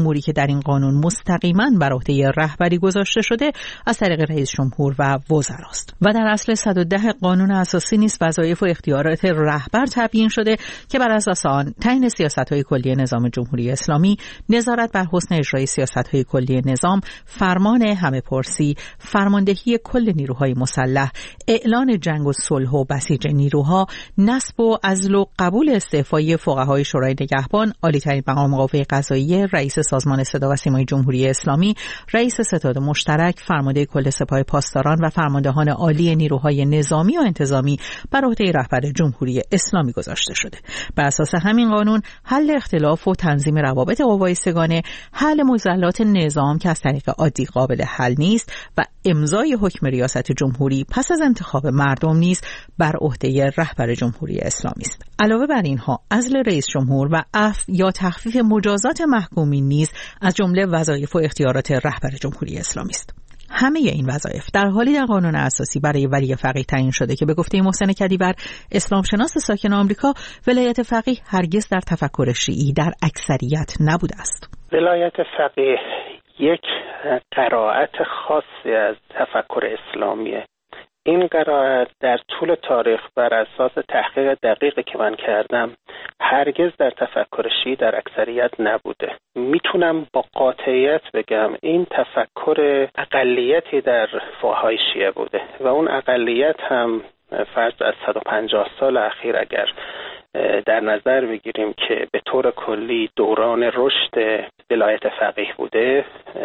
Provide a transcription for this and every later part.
اموری که در این قانون مستقیما بر عهده رهبری گذاشته شده از طریق رئیس جمهور و وزراست و در اصل 110 قانون اساسی نیز وظایف و اختیارات رهبر تبیین شده که بر اساس آن تعیین سیاست‌های کلی نظام جمهوری اسلامی، نظارت بر حسن اجرای سیاست‌های کلی نظام، فرمان همه‌پرسی، فرماندهی کل نیروهای مسلح، اعلان جنگ و صلح و بسیج نیروها، نصب و عزل و قبول استعفای فقهای شورای نگهبان، عالی‌ترین مقام قوه قضاییه، رئیس سازمان صدا و سیمای جمهوری اسلامی، رئیس ستاد مشترک، فرمانده کل سپاه پاسداران و فرماندهان عالی نیروهای نظامی و انتظامی بر عهده رهبر جمهوری اسلامی گذاشته شده. بر اساس همین قانون حل اختلاف و تنظیم روابط قوای سگانه، حل معضلات نظام که از طریق عادی قابل حل نیست و امضای حکم ریاست جمهوری پس از انتخاب مردم نیز بر عهده رهبر جمهوری اسلامی است. علاوه بر اینها عزل رئیس جمهور و عفو یا تخفیف مجازات محکومین نیز از جمله وظایف و اختیارات رهبر جمهوری اسلامی است. همه این وظایف در حالی در قانون اساسی برای ولی فقیه تعیین شده که به گفته محسن کدیور، اسلام شناس ساکن آمریکا، ولایت فقیه هرگز در تفکر شیعی در اکثریت نبوده است. ولایت فقیه یک قرائت خاصی از تفکر اسلامیه. این قرائت در طول تاریخ بر اساس تحقیق دقیقی که من کردم هرگز در تفکر شیعی در اکثریت نبوده. میتونم با قاطعیت بگم این تفکر اقلیتی در فقهای شیعه بوده و اون اقلیت هم فرض از 150 سال اخیر اگر در نظر بگیریم که به طور کلی دوران رشد ولایت فقیه بوده،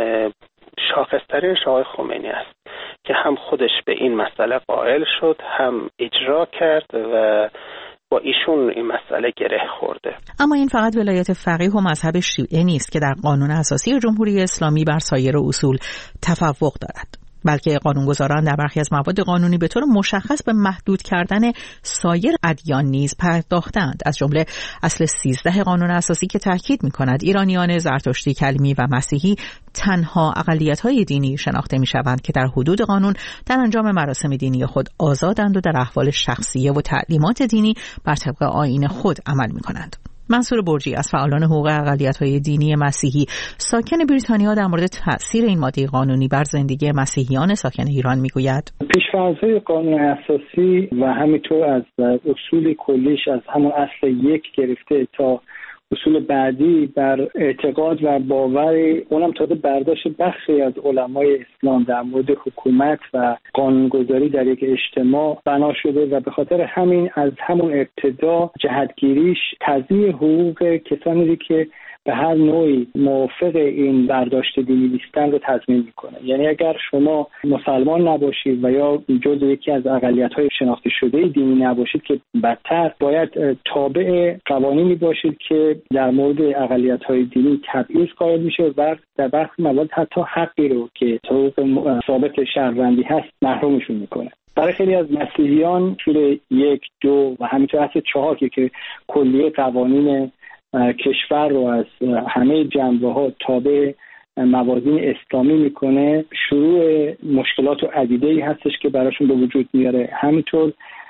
شاخص‌ترینش آقای خمینی است که هم خودش به این مسئله قائل شد، هم اجرا کرد و با ایشون این مسئله گره خورده. اما این فقط ولایت فقیه و مذهب شیعه نیست که در قانون اساسی جمهوری اسلامی بر سایر اصول تفوق دارد، بلکه قانونگذاران در برخی از مواد قانونی به طور مشخص به محدود کردن سایر ادیان نیز پرداختند، از جمله اصل 13 قانون اساسی که تاکید می‌کند ایرانیان زرتشتی، کلمی و مسیحی تنها اقلیت‌های دینی شناخته می‌شوند که در حدود قانون در انجام مراسم دینی خود آزادند و در احوال شخصیه و تعلیمات دینی بر طبق آیین خود عمل می‌کنند. منصور برجی از فعالان حقوق اقلیت‌های دینی مسیحی ساکن بریتانیا در مورد تأثیر این ماده قانونی بر زندگی مسیحیان ساکن ایران میگوید: پیش‌فرض‌های قانون اساسی و همینطور از اصول کلیش از همون اصل 1 گرفته تا اصول بعدی بر اعتقاد و باور اونم تازه برداشت بخشی از علمای اسلام در مورد حکومت و قانونگذاری در یک اجتماع بنا شده و به خاطر همین از همون ابتدا جهتگیریش تضییع حقوق کسانی که به هر نوعی موافق این برداشت دینی نیستن رو تضمین میکنه. یعنی اگر شما مسلمان نباشید و یا جزو یکی از اقلیت‌های شناخته شده دینی نباشید که بدتر باید تابع قوانینی باشید که در مورد اقلیت‌های دینی تبعیض قائل میشه و در برخی موارد حتی حقی رو که حقوق ثابت شهروندی هست محرومشون میکنه. برای خیلی از مسیحیان اصول 1، 2 و همینطور اصل 4 که کلیه قوانین کشور رو از همه جنبه‌ها تابع موازین اسلامی میکنه، شروع مشکلات و عدیده‌ای هستش که براشون به وجود میاره. همینطور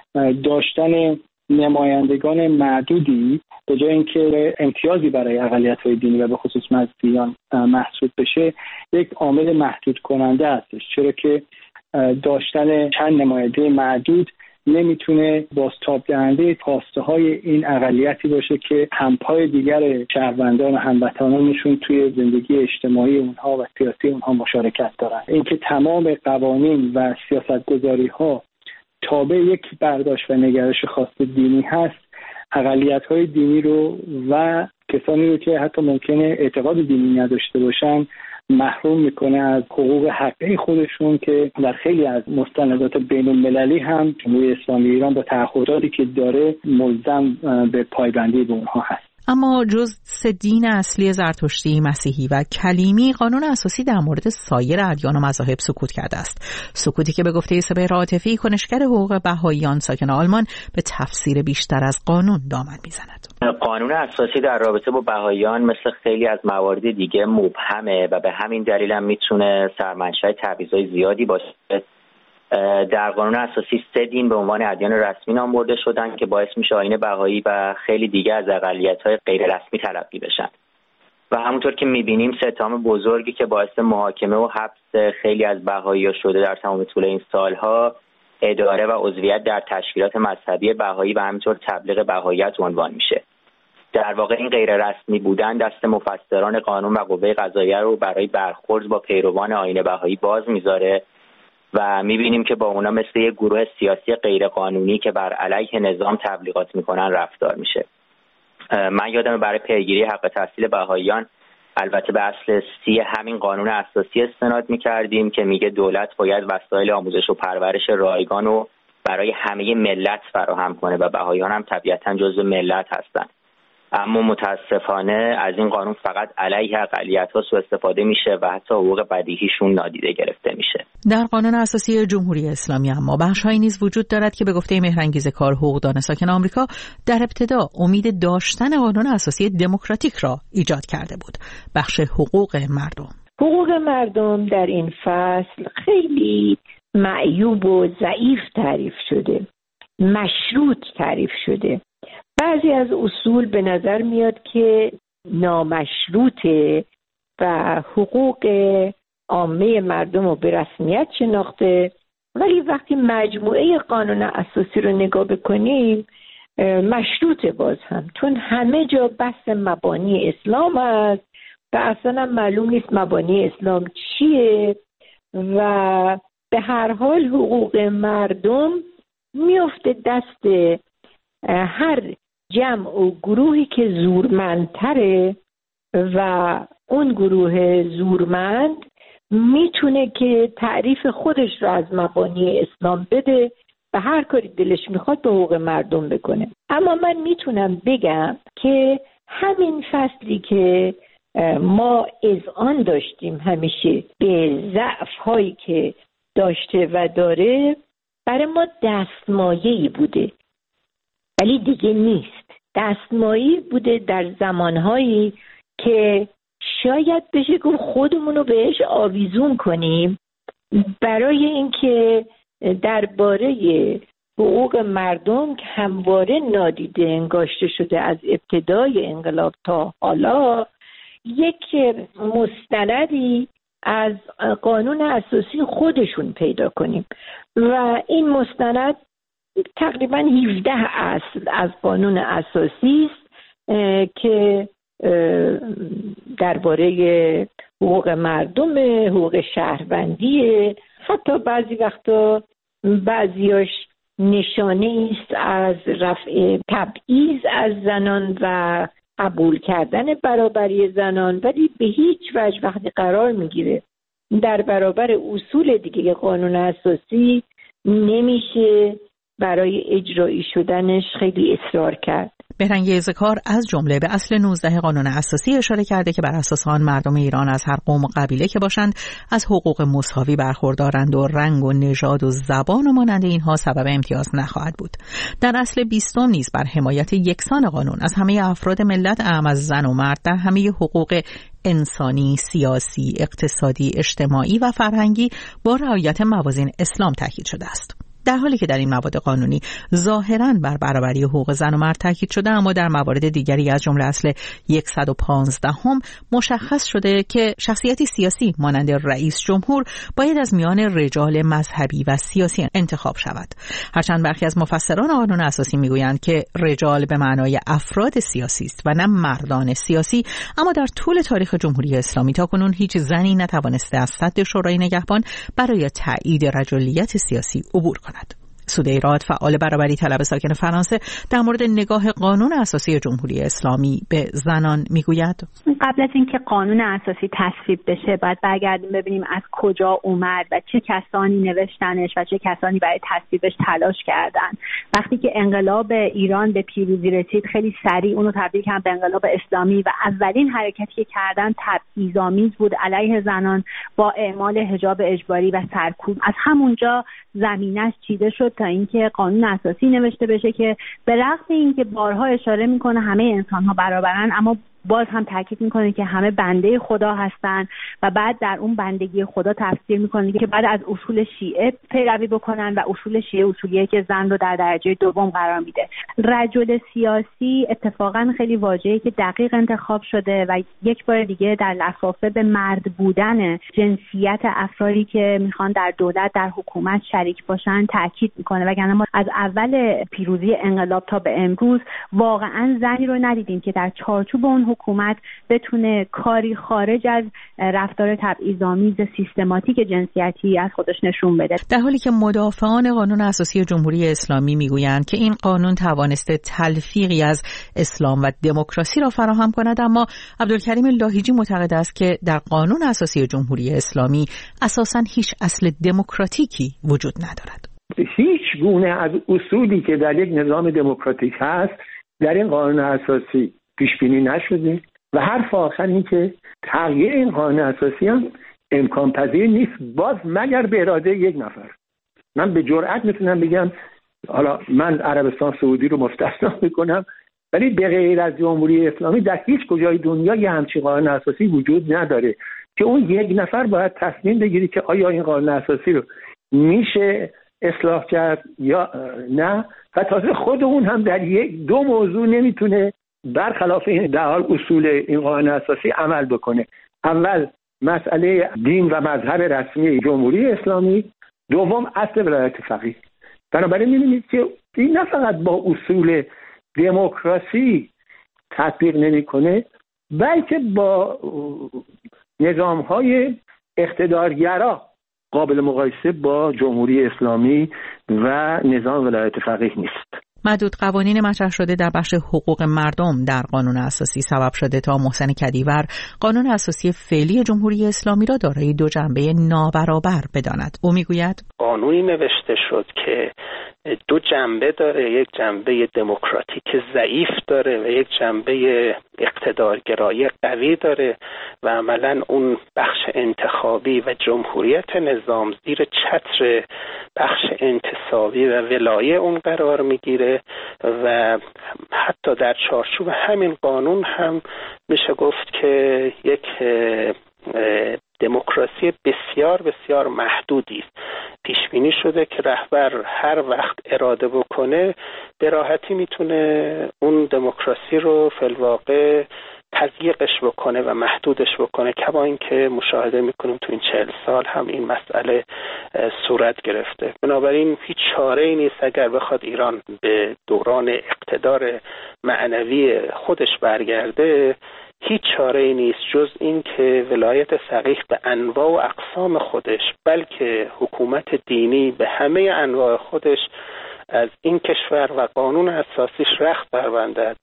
داشتن نمایندگان معدودی به جای اینکه امتیازی برای اقلیت‌های دینی و به خصوص مسیحیان محسوب بشه، یک عامل محدود کننده هستش، چرا که داشتن چند نماینده معدود نمیتونه بازتاب دهنده خواسته های این اقلیتی باشه که همپای دیگر شهروندان و هموطنانشون توی زندگی اجتماعی اونها و سیاسی اونها مشارکت دارن. اینکه تمام قوانین و سیاستگذاری ها تابع یک برداشت و نگرش خاص دینی هست، اقلیت‌های دینی رو و کسانی رو که حتی ممکنه اعتقاد دینی نداشته باشن محروم میکنه از حقوق حقیقی خودشون که در خیلی از مستندات بین المللی هم جمهوری اسلامی ایران با تعهداتی که داره ملزم به پایبندی به اونها هست. اما جز 3 دین اصلی زرتشتی، مسیحی و کلیمی، قانون اساسی در مورد سایر ادیان و مذاهب سکوت کرده است. سکوتی که به گفته سپهر عاطفی، کنشگر حقوق بهائیان ساکن آلمان، به تفسیر بیشتر از قانون دامن میزند. قانون اساسی در رابطه با بهائیان مثل خیلی از موارد دیگه مبهمه و به همین دلیل هم میتونه سرمنشأ تبعیض‌های زیادی باشه. در قانون اساسی 3 دین به عنوان ادیان رسمی نام برده شدن که باعث میشه آیین بهایی و خیلی دیگه از اقلیت‌های غیر رسمی تلقی بشن. و همونطور که می‌بینیم ستام بزرگی که باعث محاکمه و حبس خیلی از بهائی‌ها شده در تمام طول این سالها، اداره و عضویت در تشکیلات مذهبی بهایی و همینطور تبلیغ بهاییت عنوان میشه. در واقع این غیر رسمی بودن دست مفسران قانون و قوه قضاییه رو برای برخورد با پیروان آیین بهایی باز میذاره و میبینیم که با اونا مثل یک گروه سیاسی غیر قانونی که بر علیه نظام تبلیغات میکنن رفتار میشه. من یادم برای پیگیری حق تحصیل بهاییان البته به اصل 30 همین قانون اساسی استناد میکردیم که میگه دولت باید وسایل آموزش و پرورش رایگان رو برای همه ملت فراهم کنه و بهاییان هم طبیعتاً جزو ملت هستن. اما متاسفانه از این قانون فقط علیه اقلیت‌ها سوء استفاده میشه و حتی حقوق بدیهیشون نادیده گرفته میشه. در قانون اساسی جمهوری اسلامی اما بخش‌هایی نیز وجود دارد که به گفته مهرانگیز کار حقوقدان ساکن آمریکا در ابتدا امید داشتن قانون اساسی دموکراتیک را ایجاد کرده بود. بخش حقوق مردم. حقوق مردم در این فصل خیلی معیوب و ضعیف تعریف شده، مشروط تعریف شده. بعضی از اصول به نظر میاد که نامشروطه و حقوق عامه مردم رو به رسمیت شناخته، ولی وقتی مجموعه قانون اساسی رو نگاه بکنیم مشروطه باز هم، چون همه جا بحث مبانی اسلام هست و اصلا معلوم نیست مبانی اسلام چیه و به هر حال حقوق مردم میفته دست هر جمع و گروهی که زورمندتره و اون گروه زورمند میتونه که تعریف خودش رو از مبانی اسلام بده و هر کاری دلش میخواد به حقوق مردم بکنه. اما من میتونم بگم که همین فصلی که ما اذعان داشتیم همیشه به ضعف هایی که داشته و داره برای ما دستمایه‌ای بوده، ولی دیگه نیست. دستمایه‌ای بوده در زمانهایی که شاید بشه که خودمون رو بهش آویزون کنیم برای اینکه درباره حقوق مردم که همواره نادیده انگاشته شده از ابتدای انقلاب تا حالا یک مستندی از قانون اساسی خودشون پیدا کنیم و این مستند تقریبا 17 اصل از قانون اساسی است که درباره حقوق مردم، حقوق شهروندی، حتی بعضی وقتا بعضیاش نشانه است از رفع تبعیض از زنان و قبول کردن برابری زنان، ولی به هیچ وجه وقتی قرار میگیره در برابر اصول دیگه قانون اساسی نمیشه برای اجرایی شدنش خیلی اصرار کرد. مهرانگیز کار از جمله به اصل 19 قانون اساسی اشاره کرده که بر اساس آن مردم ایران از هر قوم و قبیله که باشند از حقوق مساوی برخوردارند و رنگ و نژاد و زبان و مانند اینها سبب امتیاز نخواهد بود. در اصل 20 نیز بر حمایت یکسان قانون از همه افراد ملت اعم از زن و مرد در همه حقوق انسانی، سیاسی، اقتصادی، اجتماعی و فرهنگی با رعایت موازین اسلام تاکید شده است. در حالی که در این مواد قانونی ظاهراً بر برابری حقوق زن و مرد تاکید شده، اما در موارد دیگری از جمله اصل 115 مشخص شده که شخصیتی سیاسی مانند رئیس جمهور باید از میان رجال مذهبی و سیاسی انتخاب شود. هرچند برخی از مفسران قانون اساسی میگویند که رجال به معنای افراد سیاسی است و نه مردان سیاسی، اما در طول تاریخ جمهوری اسلامی تاکنون هیچ زنی نتوانسته از صدر شورای نگهبان برای تایید رجالیت سیاسی عبور کند. سوده ایراد، فعال برابری طلب ساکن فرانسه، در مورد نگاه قانون اساسی جمهوری اسلامی به زنان میگوید قبل از اینکه قانون اساسی تصویب بشه باید برگردیم ببینیم از کجا اومد و چه کسانی نوشتنش و چه کسانی برای تصویبش تلاش کردن. وقتی که انقلاب ایران به پیروزی رسید خیلی سریع اونو تبدیل کردن به انقلاب اسلامی و اولین حرکتی که کردن تبعیض‌آمیز بود علیه زنان با اعمال حجاب اجباری و سرکوب. از همونجا زمینش چیده شد تا اینکه قانون اساسی نوشته بشه که به رغم اینکه بارها اشاره میکنه همه انسان‌ها برابرن، اما باز هم تاکید میکنه که همه بنده خدا هستن و بعد در اون بندگی خدا تفسیر میکنه که بعد از اصول شیعه پیروی بکنن و اصول شیعه اصولیه که زن رو در درجه دوم قرار میده. رجل سیاسی اتفاقا خیلی واژه‌ای که دقیق انتخاب شده و یک بار دیگه در لفافه به مرد بودن جنسیت افرادی که میخوان در دولت در حکومت شریک باشن تاکید میکنه. وگرنه ما از اول پیروزی انقلاب تا به امروز واقعا زنی رو ندیدیم که در چارچوب اون حکومت بتونه کاری خارج از رفتار تبعیض‌آمیز سیستماتیک جنسیتی از خودش نشون بده. در حالی که مدافعان قانون اساسی جمهوری اسلامی میگویند که این قانون توانسته تلفیقی از اسلام و دموکراسی را فراهم کند، اما عبدالکریم لاهیجی معتقد است که در قانون اساسی جمهوری اسلامی اساساً هیچ اصل دموکراتیکی وجود ندارد. هیچ گونه از اصولی که در یک نظام دموکراتیک هست در این قانون اساسی پیش بینی نشده و حرف آخر این که تغییر این قانون اساسی هم امکان پذیر نیست باز مگر به اراده یک نفر. من به جرئت میتونم بگم، حالا من عربستان سعودی رو مستثنا میکنم، ولی به غیر از جمهوری اسلامی در هیچ کجای دنیا یه همچین قانون اساسی وجود نداره که اون یک نفر باید تصمیم بگیری که آیا این قانون اساسی رو میشه اصلاح کرد یا نه، و تازه خود اون هم در دو موضوع نمیتونه برخلاف این در حال اصول این قانون اساسی عمل بکنه. اول مسئله دین و مذهب رسمی جمهوری اسلامی، دوم اصل ولایت فقیه. بنابراین می‌بینید که این نه فقط با اصول دموکراسی تطبیق نمی‌کنه، بلکه با نظام‌های اقتدارگرا قابل مقایسه با جمهوری اسلامی و نظام ولایت فقیه نیست. معدود قوانین مطرح شده در بخش حقوق مردم در قانون اساسی سبب شده تا محسن کدیور قانون اساسی فعلی جمهوری اسلامی را دارای دو جنبه نابرابر بداند. او میگوید قانونی نوشته شد که دو جنبه داره، یک جنبه دموکراتیک ضعیف داره و یک جنبه اقتدارگرایی قوی داره و عملاً اون بخش انتخابی و جمهوریت نظام زیر چتر بخش انتصابی و ولایه اون قرار میگیره و حتی در چارچوب همین قانون هم میشه گفت که یک دموکراسی بسیار بسیار محدودی پیش بینی شده که رهبر هر وقت اراده بکنه به راحتی میتونه اون دموکراسی رو فی الواقع تضییقش بکنه و محدودش بکنه، کما اینکه مشاهده میکنیم تو این 40 سال هم این مسئله صورت گرفته. بنابراین هیچ چاره‌ای نیست اگر بخواد ایران به دوران اقتدار معنوی خودش برگرده، هیچ چاره‌ای نیست جز این که ولایت فقیه به انواع و اقسام خودش بلکه حکومت دینی به همه انواع خودش از این کشور و قانون اساسیش رخت بربندد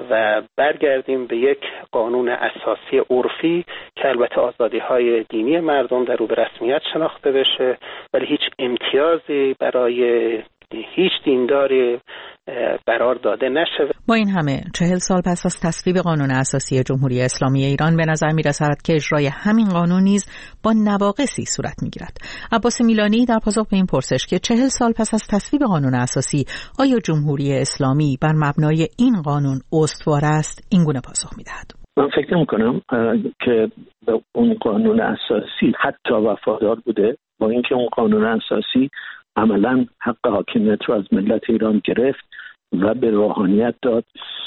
و برگردیم به یک قانون اساسی عرفی که البته آزادی‌های دینی مردم در او به رسمیت شناخته بشه، ولی هیچ امتیازی برای هیچ دینداری قرار داده نشه. با این همه 40 سال پس از تصویب قانون اساسی جمهوری اسلامی ایران به نظر می‌رسد که اجرای همین قانون نیز با نواقصی صورت می‌گیرد. عباس میلانی در پاسخ به این پرسش که 40 سال پس از تصویب قانون اساسی آیا جمهوری اسلامی بر مبنای این قانون استوار است، این گونه پاسخ می‌دهد. من فکر نمی‌کنم که به اون قانون اساسی حتی وفادار بوده، با اینکه اون قانون اساسی عملاً حق حاکمیت رو از ملت ایران گرفت و به روحانیت داد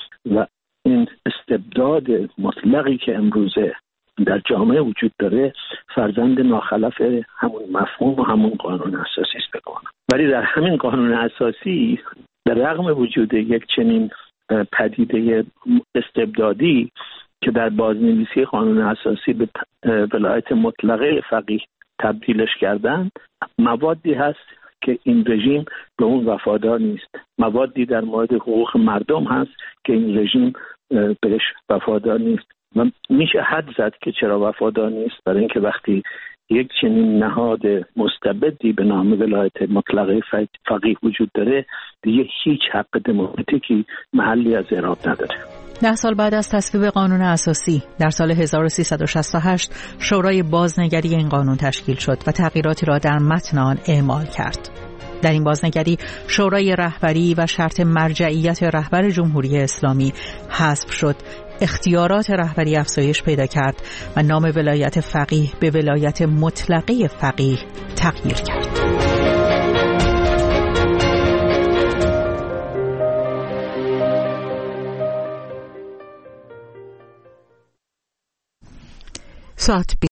و این استبداد مطلقی که امروزه در جامعه وجود داره فرزند ناخلف همون مفهوم و همون قانون اساسی است بگم. ولی در همین قانون اساسی در رغم وجود یک چنین پدیده استبدادی که در بازنویسی قانون اساسی به ولایت مطلقه فقیه تبدیلش کردن، موادی هست که این رژیم به اون وفادار نیست. موادی در مورد حقوق مردم هست که این رژیم بهش وفادار نیست و میشه حد زد که چرا وفادار نیست. برای اینکه وقتی یک چنین نهاد مستبدی به نام ولایت مطلقه فقیه وجود داره، دیگه هیچ حق دموکراتیکی محلی از اعراب نداره. 10 سال بعد از تصویب قانون اساسی در سال 1368 شورای بازنگری این قانون تشکیل شد و تغییراتی را در متن آن اعمال کرد. در این بازنگری شورای رهبری و شرط مرجعیت رهبر جمهوری اسلامی حذف شد، اختیارات رهبری افزایش پیدا کرد و نام ولایت فقیه به ولایت مطلقه فقیه تغییر کرد. ساعت